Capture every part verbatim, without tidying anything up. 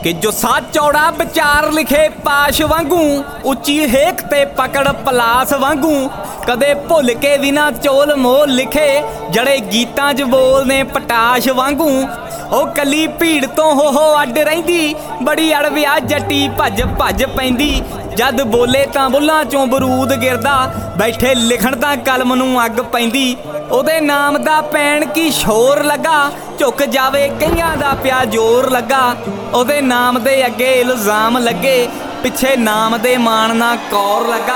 कि जो साथ चौड़ा विचार लिखे पाश वांगू उच्ची हेक ते पकड़ पलास वांगू कदे भुल के भी ना चोल मोल लिखे जड़े गीतां च बोलने पटाश वांगू ओ कली भीड़ तो हो हो अड रहिंदी बड़ी अड़विया जट्टी भज भज पैंदी जद बोले तां बुल्लां चों बरूद गिरदा बैठे लिखण तां कलम नूं अग पैंदी ओदे नाम दा पैण की शोर लगा झुक जावे कईयां दा पिया जोर लगा ओदे नाम दे अगे इल्जाम लगे पिछे नाम दे मान ना कौर लगा।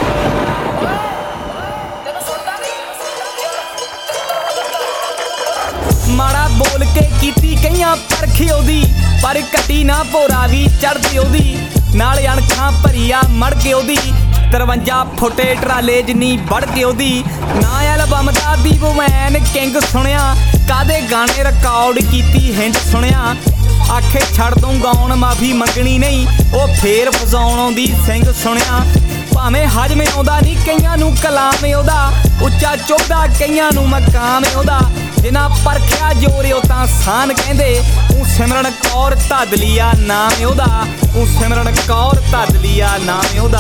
माड़ा बोल के कीती कईयां परखी ओदी पर कटी ना भोरा भी चढ़दी ओदी नाल अणखां भरिया मड़ के ओदी तरवंजा फुटे ट्राले जिन्नी बढ़ के ओदी ना एल्बम दा दी वैन किंग सुनिया कादे गाने रिकॉर्ड कीती हिंट सुनिया आखे छड़ दूं गाउण माफी मंगनी नहीं ओ फेर फसाउण आउंदी सिंह सुनिया भावें हजमे आउंदा नहीं कईयां नूं कलाम ओदा उच्चा चुभदा कईयां नूं मकाम ओदा जिन्हां परखिया जोरे ओ तां सान कहंदे ऊ सिमरन कौर धदलिया नाम ओदा ऊ सिमरन कौर धदलिया नाम ओदा।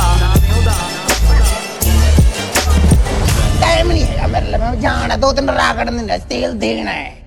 टाइम नहीं है मेरे लिए, मैं जाना दो तीन रागड़ तेल देना है।